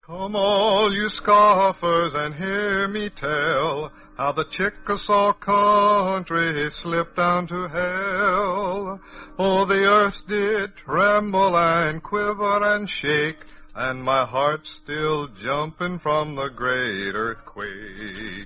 Come all you scoffers and hear me tell how the Chickasaw country slipped down to hell. Oh, the earth did tremble and quiver and shake, and my heart's still jumping from the great earthquake.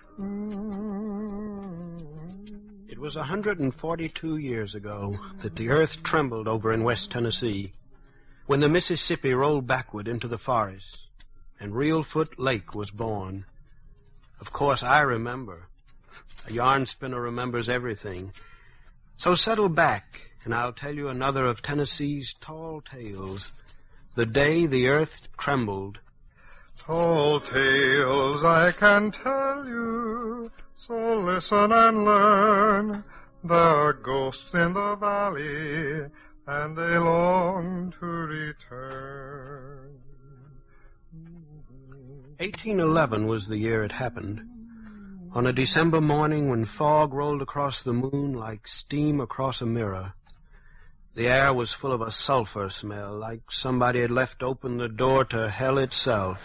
It was 142 years ago that the earth trembled over in West Tennessee, when the Mississippi rolled backward into the forest, and Reelfoot Lake was born. Of course, I remember. A yarn spinner remembers everything. So settle back, and I'll tell you another of Tennessee's tall tales, the day the earth trembled. Tall tales I can tell you, so listen and learn. There are ghosts in the valley, and they long to return. 1811 was the year it happened. On a December morning when fog rolled across the moon like steam across a mirror, the air was full of a sulfur smell, like somebody had left open the door to hell itself.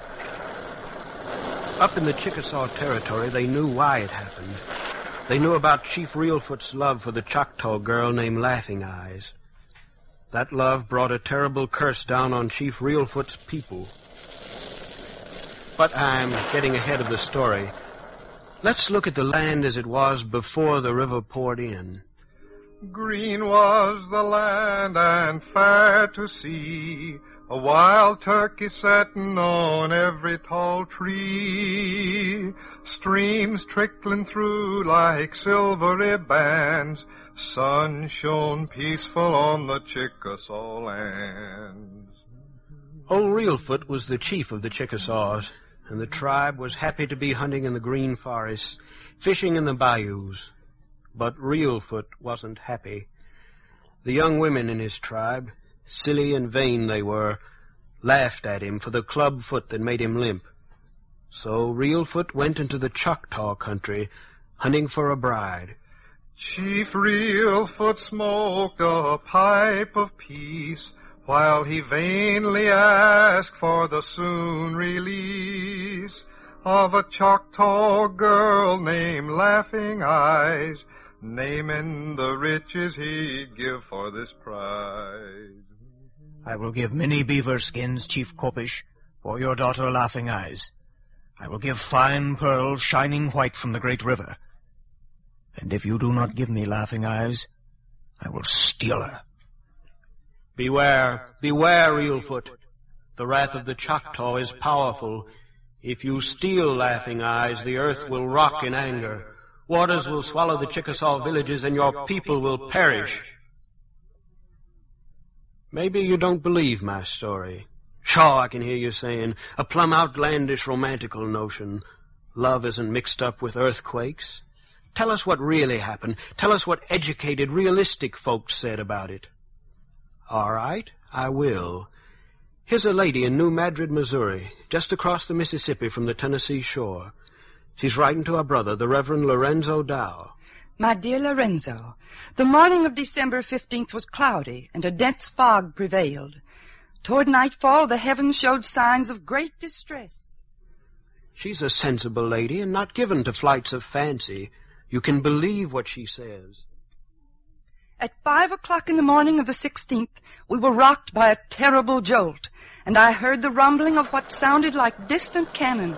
Up in the Chickasaw Territory, they knew why it happened. They knew about Chief Reelfoot's love for the Choctaw girl named Laughing Eyes. That love brought a terrible curse down on Chief Reelfoot's people. But I'm getting ahead of the story. Let's look at the land as it was before the river poured in. Green was the land and fair to see, a wild turkey setting on every tall tree, streams trickling through like silvery bands, sun shone peaceful on the Chickasaw lands. Old Reelfoot was the chief of the Chickasaws, and the tribe was happy to be hunting in the green forests, fishing in the bayous. But Reelfoot wasn't happy. The young women in his tribe, silly and vain they were, laughed at him for the club foot that made him limp. So Reelfoot went into the Choctaw country, hunting for a bride. Chief Reelfoot smoked a pipe of peace, while he vainly asked for the soon release of a Choctaw girl named Laughing Eyes, naming the riches he'd give for this prize. I will give many beaver skins, Chief Kopish, for your daughter Laughing Eyes. I will give fine pearls shining white from the great river. And if you do not give me Laughing Eyes, I will steal her. Beware, beware, Reelfoot. The wrath of the Choctaw is powerful. If you steal Laughing Eyes, the earth will rock in anger. Waters will swallow the Chickasaw villages, and your people will perish. Maybe you don't believe my story. Sure, I can hear you saying, a plumb outlandish romantical notion. Love isn't mixed up with earthquakes. Tell us what really happened. Tell us what educated, realistic folks said about it. All right, I will. Here's a lady in New Madrid, Missouri, just across the Mississippi from the Tennessee shore. She's writing to her brother, the Reverend Lorenzo Dow. My dear Lorenzo, the morning of December 15th was cloudy, and a dense fog prevailed. Toward nightfall, the heavens showed signs of great distress. She's a sensible lady and not given to flights of fancy. You can believe what she says. At 5 o'clock in the morning of the 16th, we were rocked by a terrible jolt, and I heard the rumbling of what sounded like distant cannon.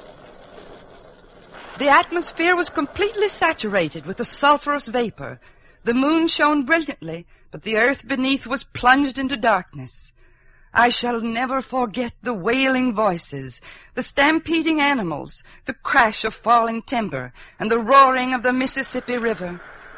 The atmosphere was completely saturated with a sulphurous vapor. The moon shone brilliantly, but the earth beneath was plunged into darkness. I shall never forget the wailing voices, the stampeding animals, the crash of falling timber, and the roaring of the Mississippi River.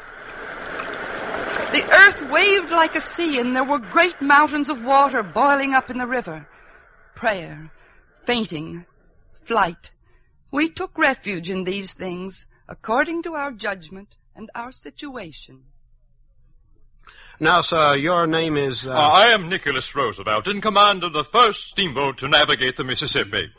The earth waved like a sea, and there were great mountains of water boiling up in the river. Prayer, fainting, flight. We took refuge in these things, according to our judgment and our situation. Now, sir, your name is... I am Nicholas Roosevelt, in command of the first steamboat to navigate the Mississippi.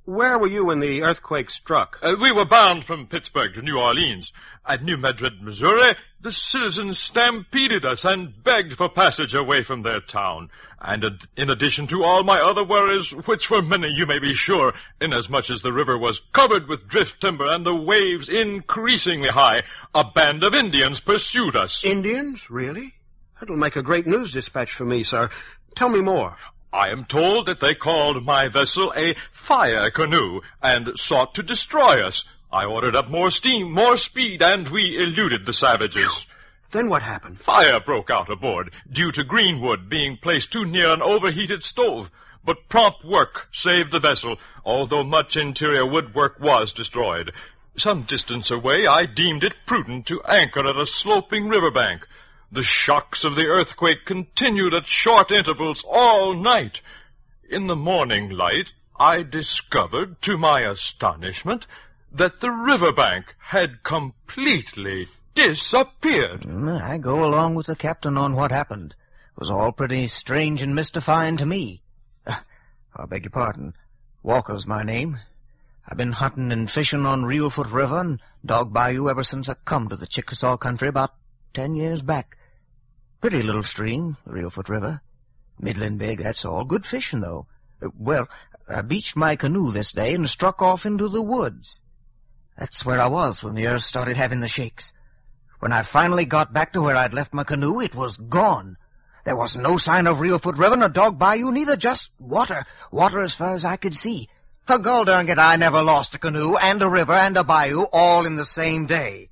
where were you when the earthquake struck? We were bound from Pittsburgh to New Orleans. At New Madrid, Missouri, the citizens stampeded us and begged for passage away from their town. And in addition to all my other worries, which were many, you may be sure, inasmuch as the river was covered with drift timber and the waves increasingly high, a band of Indians pursued us. Indians? Really? That'll make a great news dispatch for me, sir. Tell me more. I am told that they called my vessel a fire canoe and sought to destroy us. I ordered up more steam, more speed, and we eluded the savages. Then what happened? Fire broke out aboard, due to greenwood being placed too near an overheated stove. But prompt work saved the vessel, although much interior woodwork was destroyed. Some distance away, I deemed it prudent to anchor at a sloping riverbank. The shocks of the earthquake continued at short intervals all night. In the morning light, I discovered, to my astonishment, that the riverbank had completely disappeared. I go along with the captain on what happened. It was all pretty strange and mystifying to me. I beg your pardon. Walker's my name. I've been hunting and fishing on Reelfoot River and Dog Bayou ever since I come to the Chickasaw country about 10 years back. Pretty little stream, the Reelfoot River. Middling big, that's all. Good fishing, though. Well, I beached my canoe this day and struck off into the woods. That's where I was when the earth started having the shakes. When I finally got back to where I'd left my canoe, it was gone. There was no sign of Reelfoot River nor Dog Bayou, neither, just water. Water as far as I could see. Gol darn it, I never lost a canoe and a river and a bayou all in the same day.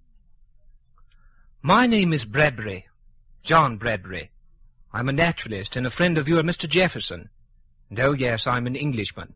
My name is Bradbury, John Bradbury. I'm a naturalist and a friend of your Mr. Jefferson. And oh yes, I'm an Englishman.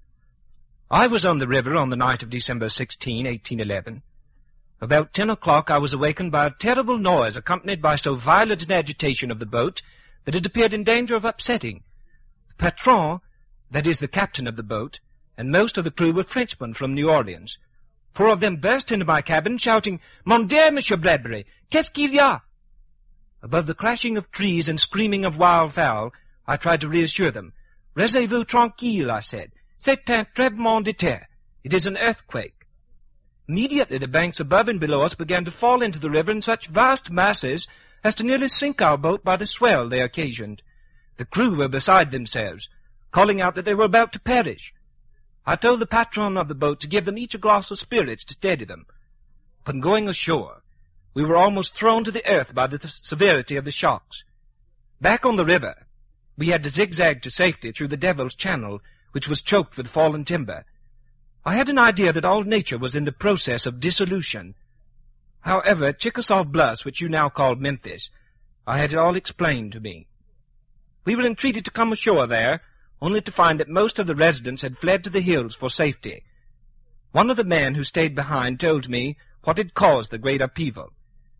I was on the river on the night of December 16, 1811. About 10 o'clock I was awakened by a terrible noise accompanied by so violent an agitation of the boat that it appeared in danger of upsetting. The patron, that is the captain of the boat, and most of the crew were Frenchmen from New Orleans. 4 of them burst into my cabin, shouting, "Mon Dieu, Monsieur Bradbury, qu'est-ce qu'il y a?" Above the crashing of trees and screaming of wildfowl, I tried to reassure them. "Restez-vous tranquille," I said. "C'est un tremblement de terre. It is an earthquake." Immediately the banks above and below us began to fall into the river in such vast masses as to nearly sink our boat by the swell they occasioned. The crew were beside themselves, calling out that they were about to perish. I told the patron of the boat to give them each a glass of spirits to steady them. Upon going ashore, we were almost thrown to the earth by the severity of the shocks. Back on the river, we had to zigzag to safety through the Devil's Channel, which was choked with fallen timber. I had an idea that all nature was in the process of dissolution. However, at Chickasaw Bluffs, which you now call Memphis, I had it all explained to me. We were entreated to come ashore there, only to find that most of the residents had fled to the hills for safety. One of the men who stayed behind told me what had caused the great upheaval.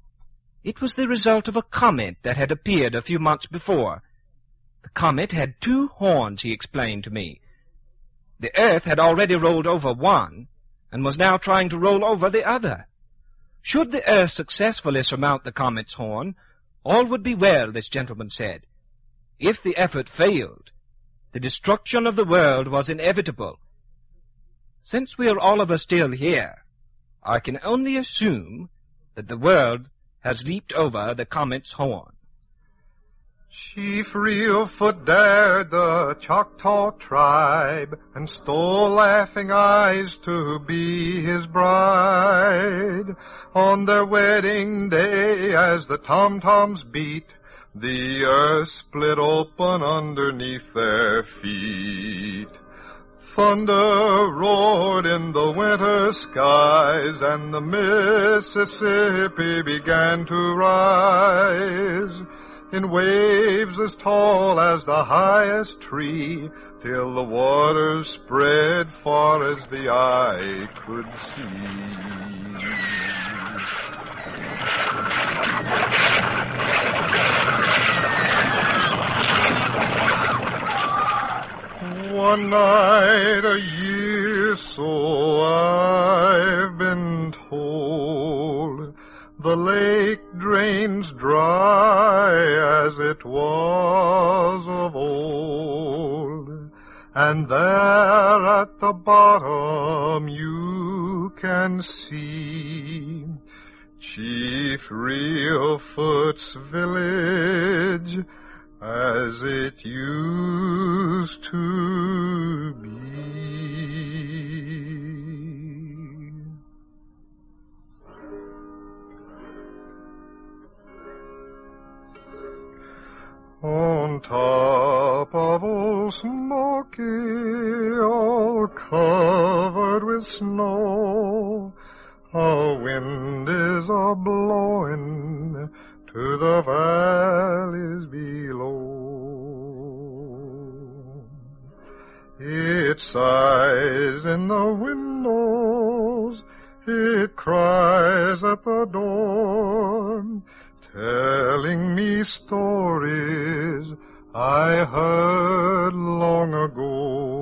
It was the result of a comet that had appeared a few months before. The comet had 2 horns, he explained to me. The earth had already rolled over one, and was now trying to roll over the other. Should the earth successfully surmount the comet's horn, all would be well, this gentleman said. If the effort failed, the destruction of the world was inevitable. Since we are all of us still here, I can only assume that the world has leaped over the comet's horn. Chief Reelfoot dared the Choctaw tribe and stole Laughing Eyes to be his bride. On their wedding day, as the tom-toms beat, the earth split open underneath their feet. Thunder roared in the winter skies, and the Mississippi began to rise in waves as tall as the highest tree, till the waters spread far as the eye could see. One night a year, so I've been told, the lake drains dry as it was of old, and there at the bottom you can see Chief Reelfoot's village as it used to be. On top of Old Smoky, all covered with snow, a wind is a-blowing to the valleys below. It sighs in the windows, it cries at the door, telling me stories I heard long ago.